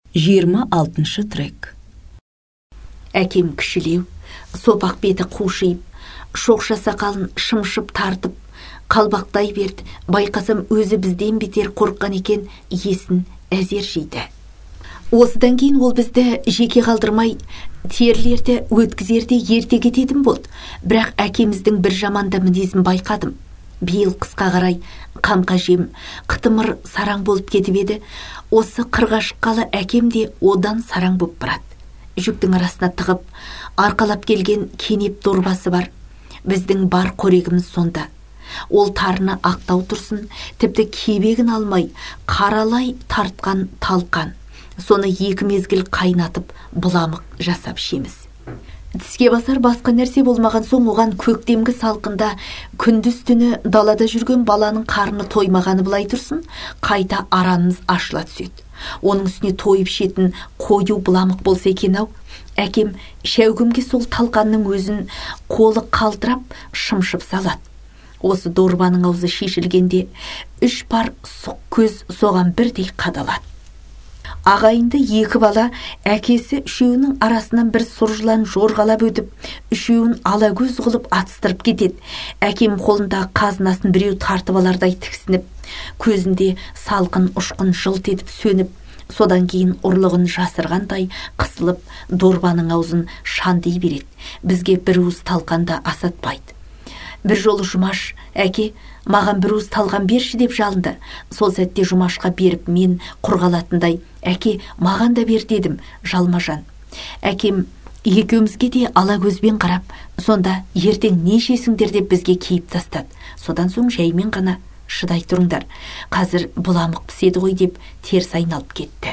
26 трек. Әкем кішілеу, сопақ беті қушиып, шоқша сақалын шымшып тартып, қалбақтай берді. Байқасам өзі бізден бетер қорыққан екен, есін әзер жейді. Осыдан кейін ол бізді жеке қалдырмай, терілерді өткізерде ерте кететін болды. Бірақ әкеміздің бір жаманда мінезін байқадым. Биыл қысқа қарай қамқа жем, қытымыр сараң болып кетіп еді. Осы қырға шыққалы әкем де одан сараң боп барады. Жүктің арасына тығып, арқалап келген кенеп дорбасы бар. Біздің бар қорегіміз сонда. Ол тарыны ақтау тұрсын, тіпті кебегін алмай, қаралай тартқан талқан. Соны екі мезгіл қайнатып, бұламық жасап шеміз. Тіске басар басқа нәрсе болмаған соң оған көктемгі салқында күндіз түні далада жүрген баланың қарны тоймағаны былай тұрсын, қайта аранымыз ашыла түседі. Оның үстіне тойып шетін қою бұламық болса екен-ау. Әкем шәугімге сол талқанның өзін қолы қалтырап шымшып салады. Осы дорбаның аузы шешілгенде 3 пар сұқ көз соған бірдей қадалады. Ағайынды екі бала әкесі үшеуінің арасынан бір сұржылан жорғалап өтіп, үшеуін ала көз қылып атыстырып кетеді. Әкем қолында қазынасын біреу тартып алардай тіксініп, көзінде салқын ұшқын жылт етіп сөніп, содан кейін ұрлығын жасырғандай қысылып, дорбаның аузын шандей береді. Бізге бір уыс талқанда асатпайды. Бір жолы Жұмаш, әке, маған бір уыс талқан берші деп жалынды. Сол сәтте Жұмашқа беріп, мен құрғалатындай, әке, маған да бер дедім, жалма-жан. Әкем екеумізге де ала көзбен қарап, сонда ертең не жесіңдер деп бізге киіп тастады. Содан соң жаймен ғана, шыдай тұрыңдар, қазір бұламық піседі ғой деп теріс айналып кетті.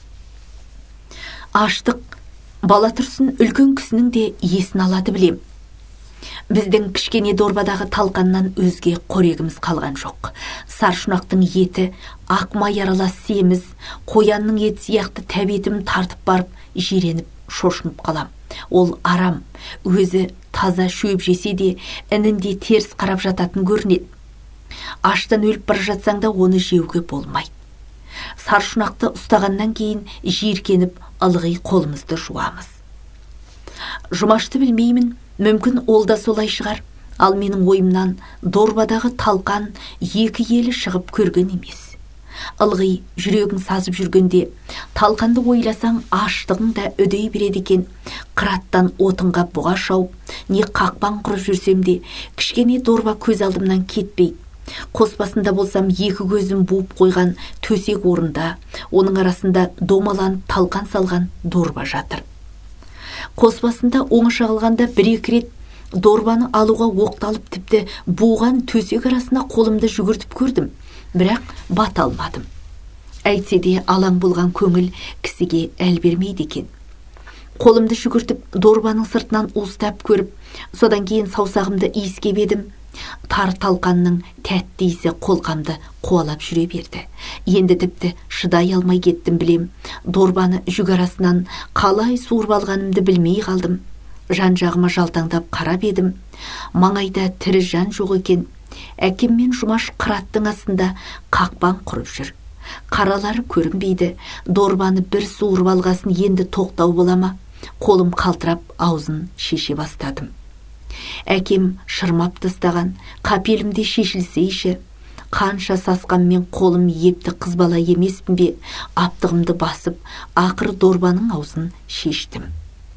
Аштық, бала тұрсын үлкен кісінің де есін алады білем. Біздің кішкене дорбадағы талқаннан өзге қорегіміз қалған жоқ. Саршұнақтың еті, ақ май аралас семіз, қоянның ет сияқты тәбетім тартып барып, жиреніп, шошынып қалам. Ол арам, өзі таза шөп жесе де, інінде теріс қарап жататын көрінеді. Аштан өліп бара жатсаң да оны жеуге болмайды. Саршұнақты ұстағаннан кейін жиіркеніп, ылғи қолымызды жуамыз. Жұмашты білмеймін, мүмкін ол да солай шығар. Ал менің ойымнан дорбадағы талқан екі елі шығып көрген емес. Ылғи жүрегің сазып жүргенде, талқанды ойласаң аштығың да үдей береді екен. Қыраттан отынға бұға шауып, не қақпан құрып жүрсем де, кішкене дорба көз алдымнан кетпейді. Қоспасында болсам екі көзім буып қойған төсек орында, оның арасында домаланып талқан салған дорба жатыр. Қоспасында оңаша қалғанда бір-екі рет дорбаны алуға оқталып, тіпті буған төсек арасына қолымды жүгіртіп көрдім, бірақ бата алмадым. Әйтсе де алаң болған көңіл кісіге әл бермейді екен. Қолымды жүгіртіп дорбаның сыртынан уыстап көріп, содан кейін саусағымды иіскеп едім. Тар талқанның тәтті иісі қолқамды қуалап жүре берді. Енді тіпті шыдай алмай кеттім білем. Дорбаны жүк арасынан қалай суырып алғанымды білмей қалдым. Жан-жағыма жалтаңдап қарап едім. Маңайда тірі жан жоқ екен. Әкем мен Жұмаш қыраттың астында қақпан құрып жүр. Қаралары көрінбейді. Дорбаны бір суырып алғасын енді тоқтау болама. Қолым қалтырап аузын шеше бастадым. Әкем шырмап тастаған, қапелімде шешілсейші. Қанша сасқанмен қолым епті қыз бала емеспін бе, аптығымды басып, ақыры дорбаның аузын шештім.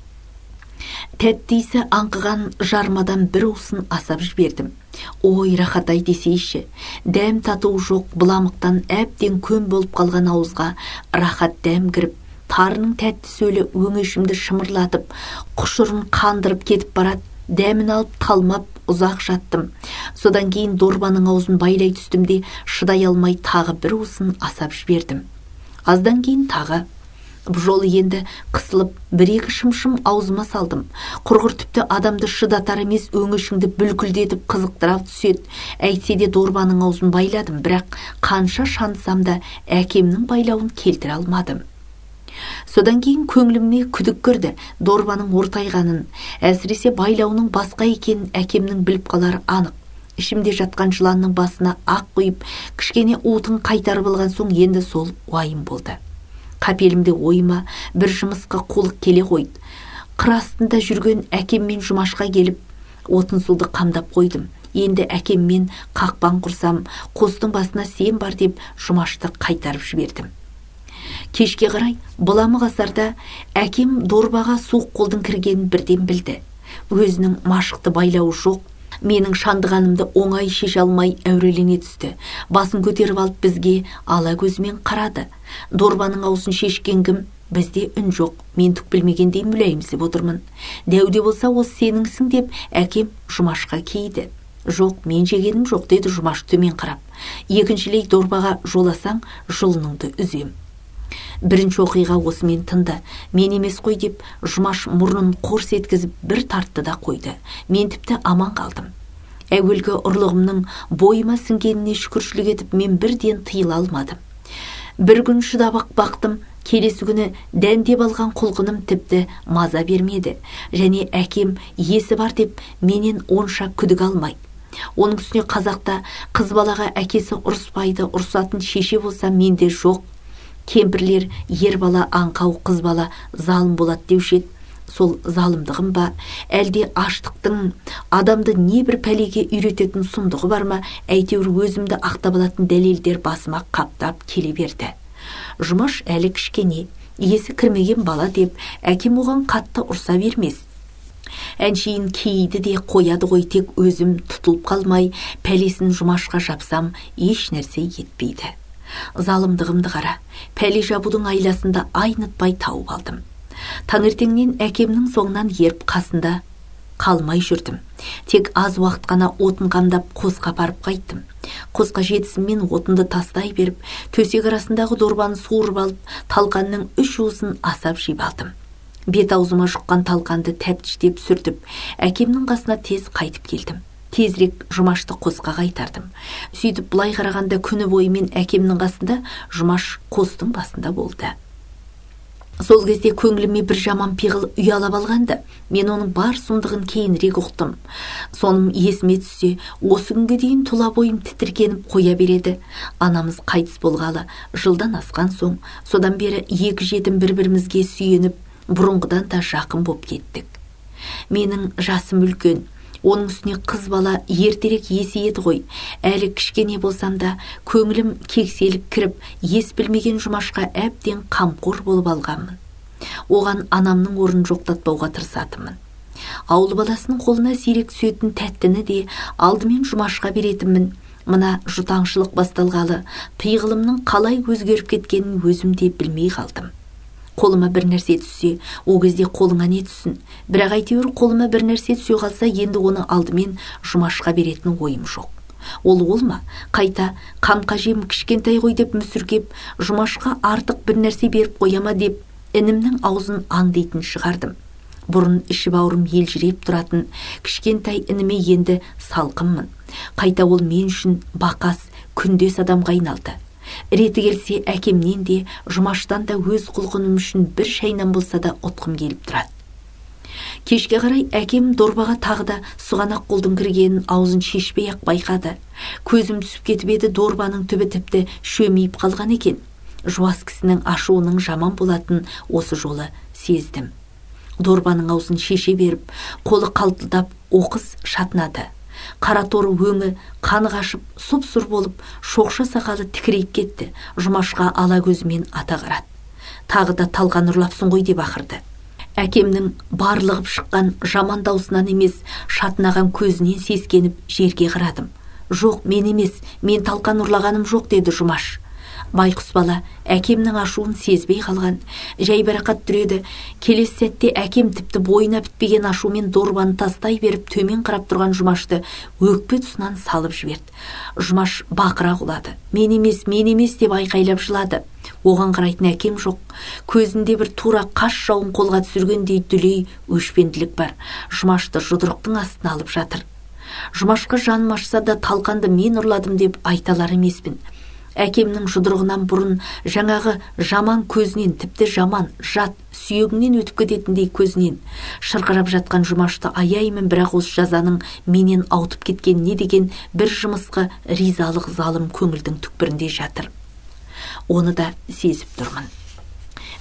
Тәттейсі аңқыған жармадан бір уысын асап жібердім. Ой, рахат-ай десейші, дәм тату жоқ бұламықтан әбден көн болып қалған ауызға рахат дәм кіріп, тарының тәтті сөлі өңешімді шымырлатып, құшырын қандырып кетіп барады. Дәмін алып талмап ұзақ жаттым. Содан кейін дорбаның аузын байлай түстім де, шыдай алмай тағы бір уысын асап жібердім. Аздан кейін тағы. Бұл жолы енді қысылып, бір-екі шымшым аузыма салдым. Құрғыр тіпті адамды шыдатар емес, өңешіңді бүлкілдетіп қызықтыра түседі. Әйтсе де дорбаның аузын байладым, бірақ қанша шанысам да әкемнің байлауын келтіре алмадым. Содан кейін көңіліме күдік кірді, дорбаның ортайғанын, әсіресе байлауының басқа екенін әкемнің біліп қалары анық. Ішімде жатқан жыланның басына ақ құйып, кішкене уытын қайтарып алған соң енді сол уайым болды. Қапелімде ойыма бір жұмысқа қолық келе қойды. Қыр астында жүрген әкеммен Жұмашқа келіп, отын суды қамдап қойдым. Енді әкеммен қақпан құрсам, қостың басына сен бар деп Жұмашты қайтарып жібердім. Кешке қарай бұламы қасарда әкем дорбаға суық қолдың кіргенін бірден білді. Өзінің машықты байлауы жоқ. Менің шандығанымды оңай шеше алмай әурелене түсті. Басын көтеріп алып бізге ала көзімен қарады. Дорбаның аузын шешкен кім? Бізде үн жоқ. Мен түк білмегендей мүләйімсіп отырмын. Дәуде болса осы сеніңсің деп әкем Жұмашқа кейді. Жоқ, мен жегенім жоқ, деді Жұмаш төмен қарап. Екіншілей дорбаға жоласаң, жұлыныңды үзем. Бірінші оқиға осымен тынды. Мен емес қой деп Жұмаш мұрнын қорс еткізіп бір тартты да қойды. Мен тіпті аман қалдым. Әуелгі ұрлығымның бойыма сіңгеніне шүкіршілік етіп, мен бірден тыйыла алмадым. Бір күн шыдап бақтым. Келесі күні дәндеп алған құлқыным тіпті маза бермеді. Және әкем есі бар деп менен онша күдік алмайды. Оның үстіне қазақта қыз балаға әкесі ұрыспайды, ұрсатын шеше болса менде жоқ. Кемпірлер ер бала аңқау, қыз бала залым болады деуші еді. Сол залымдығым ба, әлде аштықтың адамды не бір пәлеге үйрететін сұмдығы бар ма, әйтеуір өзімді ақтап алатын дәлелдер басыма қаптап келе берді. Жұмаш әлі кішкене, есі кірмеген бала деп, әкем оған қатты ұрса бермес. Әншейін кейді де қояды ғой, тек өзім тұтылып қалмай, пәлесін Жұмашқа жапсам, еш нәрсе етпейді. Залымдығымды қара, пәле жабудың айласында айнытпай тауып алдым. Таңертеңнен әкемнің соңынан еріп қасында қалмай жүрдім. Тек аз уақыт қана отын қамдап қосқа апарып қайттым. Қосқа жетісімен отынды тастай беріп, төсек арасындағы дорбаны суырып алып, талқанның 3 уысын асап жеп алдым. Бет аузыма жұққан талқанды тәптіштеп сүртіп, әкемнің қасына тез қайтып келдім. Тезірек Жұмашты қосқа қайтардым. Сөйтіп бұлай қарағанда күні бойымен әкемнің қасында, Жұмаш қостың басында болды. Сол кезде көңіліме бір жаман пиғыл ұялап алғанды. Мен оның бар сұмдығын кейінірек ұқтым. Соным есіме түссе, осы күнге дейін тұла бойым тітіркеніп қоя береді. Анамыз қайтыс болғалы жылдан асқан соң, содан бері екі жетім бір-бірімізге сүйеніп, бұрынғыдан да жақын боп кеттік. Менің жасым үлкен, оның үстіне қыз бала ертерек есейеді ғой. Әлі кішкене болсам да көңілім кекселік кіріп, ес білмеген Жұмашқа әбден қамқор болып алғанмын. Оған анамның орнын жоқтатпауға тырысатынмын. Ауыл баласының қолына сирек түсетін тәттіні де алдымен Жұмашқа беретінмін. Мына жұтаңшылық басталғалы, пиғылымның қалай өзгеріп кеткенін өзім де білмей қалдым. Қолыма бір нәрсе түссе, о кезде қолыңа не түссін. Бірақ әйтеуір қолыма бір нәрсе түсе қалса, енді оны алдымен Жұмашқа беретін ойым жоқ. Ол ма? Қайта қамқа жем кішкентай ғой деп мүсіркеп, Жұмашқа артық бір нәрсе беріп қояма деп, інімнің аузын аңдитын шығардым. Бұрын іші бауырым елжіреп тұратын кішкентай ініме енді салқынмын. Қайта ол мен үшін бақас, күндес адамға айналды. Реті келсе әкемнен де, Жұмаштан да өз құлқыным үшін бір шайнан болса да ұтқым келіп тұрады. Кешке қарай әкем дорбаға тағы да сұғанақ қолдың кіргенін аузын шешпей ақ байқады. Көзім түсіп кетіп еді, дорбаның түбі тіпті шөмейіп қалған екен. Жуас кісінің ашуының жаман болатын осы жолы сездім. Дорбаның аузын шеше беріп, қолы қалтылдап, оқыс шатынады. Қара торы өңі қаны қашып, сұп-сұр болып, шоқша сақалы тікірейіп кетті. Жұмашқа ала көзімен ата қарады. Тағы да талқан ұрлапсың ғой деп ақырды. Әкемнің барлығып шыққан жаман даусынан емес, шатынаған көзінен сескеніп жерге қарадым. Жоқ, мен емес, мен талқан ұрлағаным жоқ, деді Жұмаш. Байқұс бала әкемнің ашуын сезбей қалған. Жайбарақат түреді. Келесі сәтте әкем тіпті бойына бітпеген ашумен дорбаны тастай беріп, төмен қарап тұрған Жұмашты өкпе тұсынан салып жіберді. Жұмаш бақыра құлады. Мен емес деп айқайлап жылады. Оған қарайтын әкем жоқ. Көзінде бір тура қас жауын қолға түсіргендей дүлей өшпенділік бар. Жұмашты жұдырықтың астына алып жатыр. Жұмашқа жаным ашса да талқанды мен ұрладым деп айталар емеспін. Әкемнің жұдырығынан бұрын жаңағы жаман көзінен, тіпті жаман, жат, сүйегінен өтіп кететіндей көзінен шырқырап жатқан Жұмашты аяймын, бірақ осы жазаның менен ауытып кеткен не деген бір жымысқы ризалық залым көңілдің түкпірінде жатыр. Оны да сезіп тұрмын.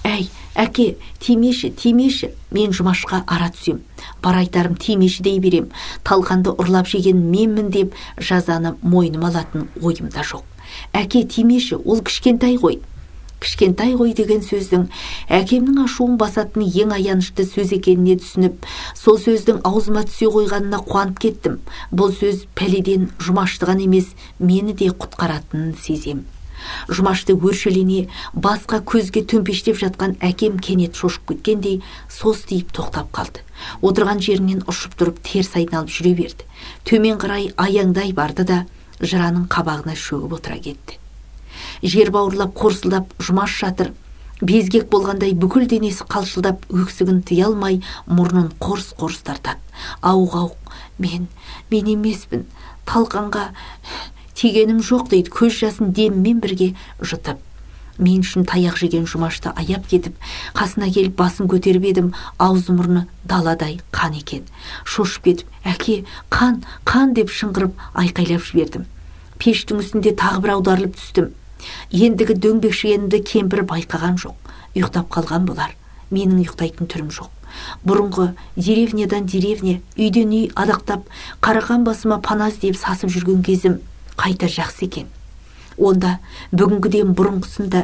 Әй, әке, тимеші, мен Жұмашқа ара түсем. Бар айтарым тимеші дей берем. Талқанды ұрлап жеген менмін деп жазаны мойныма алатын ойымда жоқ. Әке, тимеші, ол кішкентай ғой. Кішкентай ғой деген сөздің әкемнің ашуын басатын ең аянышты сөз екеніне түсініп, сол сөздің аузыма түсе қойғанына қуанып кеттім. Бұл сөз пәледен Жұмаштыған емес, мені де құтқаратынын сезем. Жұмашты өршелене басқа көзге төмпештеп жатқан әкем кенет шошып кеткендей состиып тоқтап қалды. Отырған жерінен ұшып тұрып теріс айналып жүре берді. Төмен қарай аяңдай барды да жыраның қабағына шөгіп отыра кетті. Жер бауырлап қорсылдап Жұмаш жатыр. Безгек болғандай бүкіл денесі қалшылдап өксігін тыя алмай мұрнын қорс-қорс тартады. Ауық, мен емеспін, талқанға тигенім жоқ дейді, көз жасын деммен бірге жұтып. Мен үшін таяқ жеген Жұмашты аяп кетіп, қасына келіп басын көтеріп едім, аузы мұрны даладай қан екен. Шошып кетіп, әке, қан деп шыңғырып айқайлап жібердім. Пештің үстінде тағы бір аударылып түстім. Ендігі дөңбекшігенімді кемпір байқаған жоқ. Ұйықтап қалған болар. Менің ұйықтайтын түрім жоқ. Бұрынғы деревнядан деревня, үйден үй адақтап, қарақан басыма пана іздеп сасып жүрген кезім қайта жақсы екен. Онда бүгінгіден бұрынғысында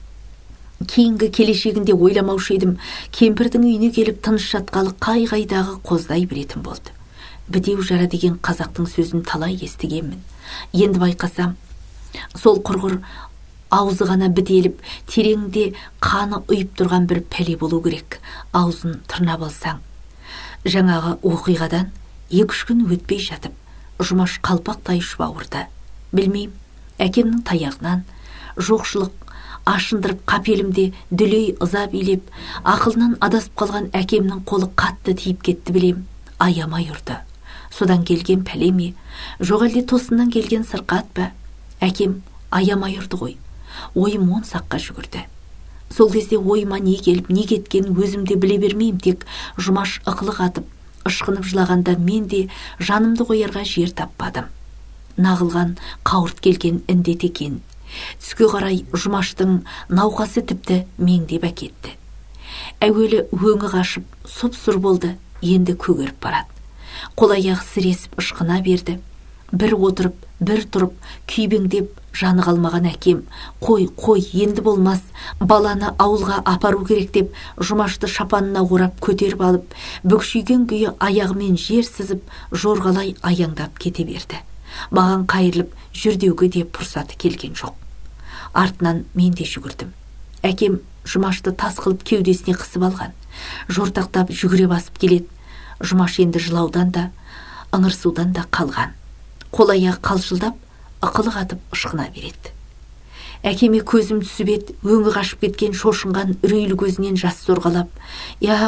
кейінгі келешегінде ойламаушы едім. Кемпірдің үйіне келіп тыныш жатқалы қай-қайдағы қоздай білетін болды. Бітеу жара деген қазақтың сөзін талай естігенмін. Енді байқасам, сол құрғыр аузы ғана бітеліп, тереңде қаны ұйып тұрған бір пәле болу керек. Аузын тырнап алсаң. Жаңағы оқиғадан 2-3 күн өтпей жатып, Жұмаш қалпақтай ұшып ауырды. Білмейм, әкемнің таяғынан жоқшылық ашындырып қапелімде дүлей ыза билеп, ақылынан адасып қалған әкемнің қолы қатты тиіп кетті білем, аямай ұрды. Содан келген пәле ме, жоқ әлде тосыннан келген сырқат па? Әкем аямай ұрды ғой. Ойым 10 саққа жүгірді. Сол кезде ойыма не келіп, не кеткенін өзімде біле бермеймін, тек Жұмаш ықылық атып, ышқынып жылағанда мен де жанымды қоярға жер таппадым. Нағылған қауырт келген індет екен. Түске қарай Жұмаштың науқасы тіпті меңдеп әкетті. Әуелі өңі қашып, сұп-сұр болды, енді көгеріп барады. Қол-аяғы сіресіп ышқына берді. Бір отырып, бір тұрып, күйбеңдеп жаны қалмаған әкем, қой, енді болмас, баланы ауылға апару керек деп, Жұмашты шапанына орап көтеріп алып, бүкшүйген күйі аяғымен жер сызып, жорғалай аяңдап кете берді. Маған қайырылып, жүрдеуге де пұрсаты келген жоқ. Артынан мен де жүгірдім. Әкем Жұмашты тас қылып кеудесіне қысып алған. Жортақтап жүгіре басып келеді. Жұмаш енді жылаудан да, ыңырсудан да қалған. Қол-аяғы қалшылдап, ықылық атып ышқына береді. Әкеме көзім түсіп еді, өңі қашып кеткен шошынған үрейлі көзінен жас сорғалап, «Я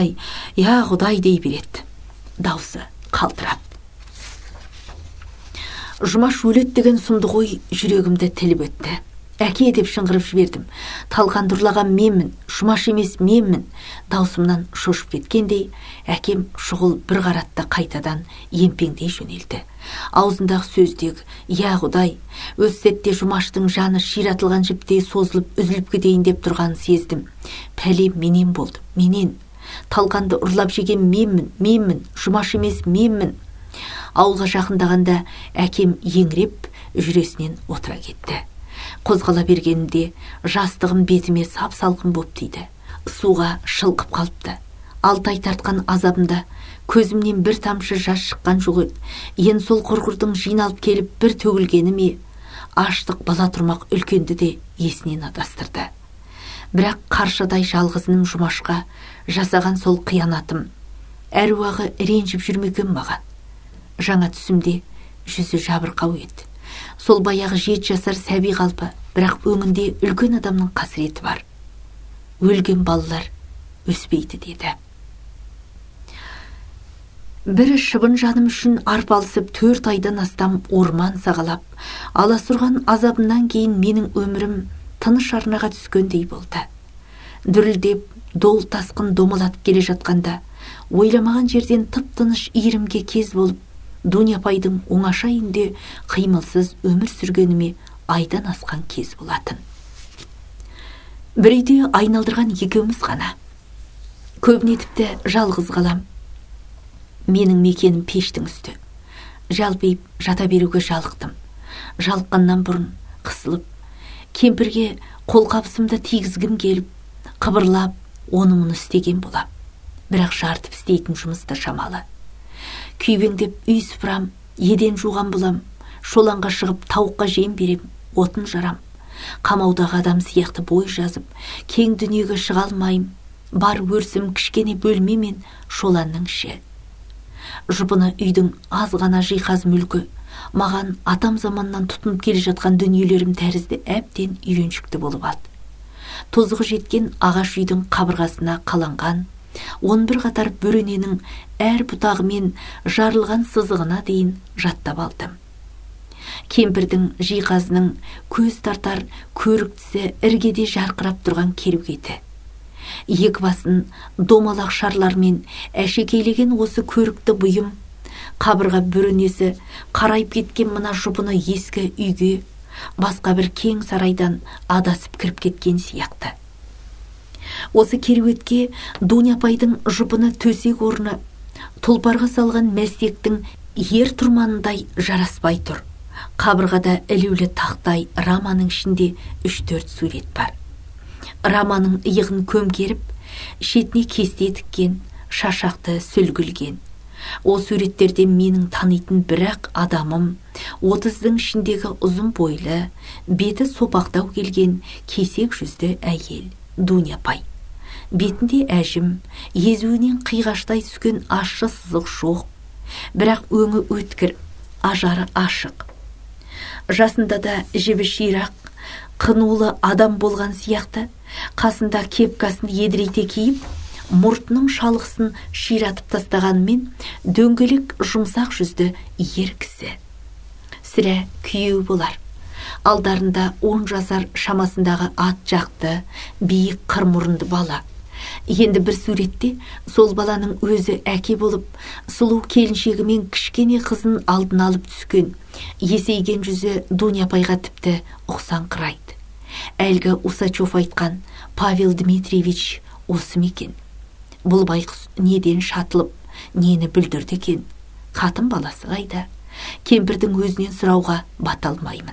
Құдай» дей береді. Даусы қалтырап. Жұмаш өлет деген сұмды ғой жүрегімді тіліп өтті. Әке деп шыңғырып жібердім. Талқанды ұрлаған менмін, Жұмаш емес менмін. Даусымнан шошып кеткендей, әкем шұғыл бір қаратта қайтадан емпеңдей жөнелді. Аузындағы сөздегі «Я Құдай» өз сәтте Жұмаштың жаны ширатылған жіптей созылып, үзіліп кетейін деп тұрғанын сездім. Пәле менен болды, менен. Талқанды ұрлап жеген менмін, Жұмаш емес менмін. Ауылға жақындағанда әкем еңіреп жүресінен отыра кетті. Қозғала бергенімде жастығым бетіме сап-салқын боп тиді. Суға шылқып қалыпты. 6 ай тартқан азабында көзімнен бір тамшы жас шыққан жоқ еді. Енді сол құрғырдың жиналып келіп бір төгілгені ме, аштық бала тұрмақ үлкенді де есінен адастырды. Бірақ қаршадай жалғызыным Жұмашқа жасаған сол қиянатым әруағы ренжіп жүрмеген маған. Жаңа түсімде жүзі жабырқау еді. Сол баяғы 7 жасар сәби қалпы, бірақ өңінде үлкен адамның қасіреті бар. Өлген балалар өспейді деді. Бірі шыбын жаным үшін арпалысып 4 айдан астам орман сағалап, аласұрған азабынан кейін менің өмірім тыныш арнаға түскендей болды. Дүрілдеп, дол тасқын домалатып келе жатқанда, ойламаған жерден тып-тыныш иірімге кез болып, Дуняпайдың оңаша үйінде қимылсыз өмір сүргеніме айдан асқан кез болатын. бір үйде айналдырған екеуміз ғана. Көбіне тіпті жалғыз қалам. Менің мекенім пештің үсті. Жалпиып жата беруге жалықтым. Жалыққаннан бұрын қысылып, кемпірге қолқабысымды тигізгім келіп, қыбырлап, оны-мұны істеген болам. Бірақ жартып істейтін жұмысты шамалы. Күйбеңдеп үй сыпырам, еден жуған болам, шоланға шығып тауыққа жем берем, отын жарам. Қамаудағы адам сияқты бой жазып, кең дүниеге шыға алмайым. Бар өрсім кішкене бөлме мен шоланның іші. Жұпыны үйдің аз ғана жиһаз мүлкі, маған атам заманнан тұтынып келе жатқан дүниелерім тәрізді әбден үйреншікті болып алды. Тозығы жеткен ағаш үйдің қабырғасына қаланған 11 қатар бөрененің әр бұтағы мен жарылған сызығына дейін жаттап алдым. Кемпірдің жиһазының көз тартар көріктісі іргеде жарқырап тұрған кереуеті. Екі басын домалақ шарлармен әшекейлеген осы көрікті бұйым, қабырға бөренесі қарайып кеткен мына жұпыны ескі үйге, басқа бір кең сарайдан адасып кіріп кеткен сияқты. Осы кереуетке Дуня апайдың жұпыны төсек орны, тұлпарға салған мәстектің ер тұрманындай жараспай тұр. Қабырғада ілеулі тақтай раманың ішінде 3-4 сурет бар. Раманың иығын көмкеріп, шетіне кесте тіккен, шашақты сүлгілген. Ол суреттерде менің танитын бірақ адамым, 30-дың ішіндегі ұзын бойлы, беті сопақтау келген кесек жүзді әйел, Дуня апай. Бетінде әжім, езуінен қиғаштай түскен ащы сызық жоқ, бірақ өңі өткір, ажары ашық. Жасында да жібі ширақ, қынулы адам болған сияқты, қасында кепкасын едірейте киіп, мұртының шалғысын ширатып тастағанымен дөңгелек жұмсақ жүзді ер кісі. Сірә күйеу болар. Алдарында 10 жасар шамасындағы ат жақты, биік қыр мұрынды бала. Енді бір суретте сол баланың өзі әке болып, сұлу келіншегімен кішкене қызын алдын алып түскен, есейген жүзі Дуня апайға тіпті ұқсаңқырайды. Әлгі Усачев айтқан Павел Дмитриевич осы мекен. Бұл байқұс неден шатылып, нені бүлдірді екен? Қатын баласы қайда? Кемпірдің өзінен сұрауға бата алмаймын.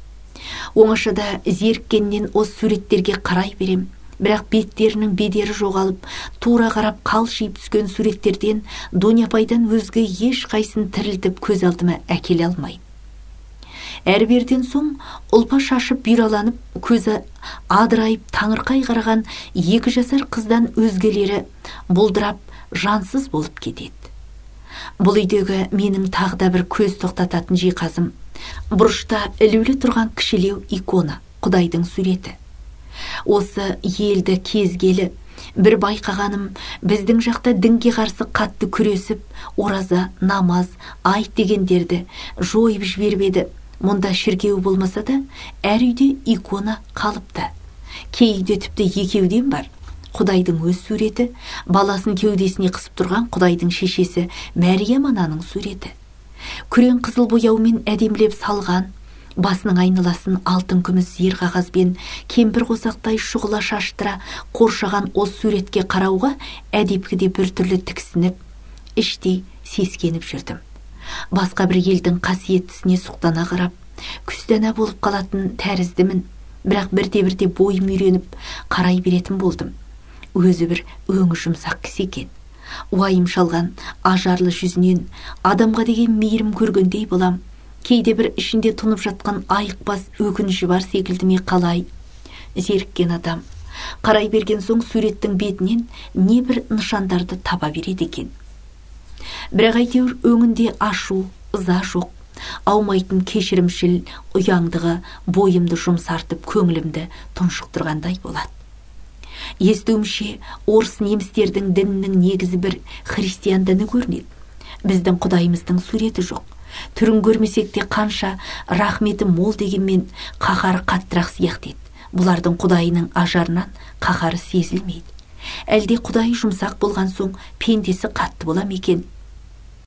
Оңашада зеріккеннен осы суреттерге қарай берем, бірақ беттерінің бедері жоғалып, тура қарап қалшиып түскен суреттерден Дуня апайдан өзге еш қайсын тірілтіп көз алдыма әкеле алмайым. Әрберден соң ұлпа шашып бүйраланып, көзі адырайып таңырқай қараған 2 жасар қыздан өзгелері бұлдырап жансыз болып кетеді. Бұл үйдегі менің тағы да бір көз тоқтататын жиһазым, бұрышта ілулі тұрған кішілеу икона, Құдайдың суреті. Осы елді кезгелі бір байқағаным, біздің жақта дінге қарсы қатты күресіп, ораза, намаз, айт дегендерді жойып жіберіп еді. Мұнда шіркеу болмаса да, әр үйде икона қалыпты. Кей үйде тіпті екеуден бар. Құдайдың өз суреті, баласын кеудесіне қысып тұрған Құдайдың шешесі Мәриям ананың суреті. Күрең қызыл бояумен әдемілеп салған, басының айналасын алтын күміс зер қағазбен кемпір қосақтай шұғыла шаштыра қоршаған осы суретке қарауға әдепкіде біртүрлі тіксініп, іштей сескеніп жүрдім. Басқа бір елдің қасиеттісіне сұқтана қарап, күстана болып қалатын тәріздімін, бірақ бірте-бірте бойым үйреніп қарай беретін болдым. Өзі бір өңі жұмсақ кісі екен. Уайым шалған ажарлы жүзінен адамға деген мейірім көргендей болам. Кейде бір ішінде тұнып жатқан айықпас өкініші бар секілді ме қалай? Зеріккен адам қарай берген соң суреттің бетінен не бір нышандарды таба береді екен. Бірақ әйтеуір өңінде ашу, ыза жоқ, аумайтын кешірімшіл ұяңдығы бойымды жұмсартып көңілімді тұншықтырғандай болады. Естуімше, орыс немістердің дінінің негізі бір христиан діні көрінеді. Біздің Құдайымыздың суреті жоқ. Түрін көрмесек те қанша рахметі мол дегенмен қаһары қаттырақ сияқты еді. Бұлардың Құдайының ажарынан қаһары сезілмейді. Әлде Құдай жұмсақ болған соң пендесі қатты бола ма екен?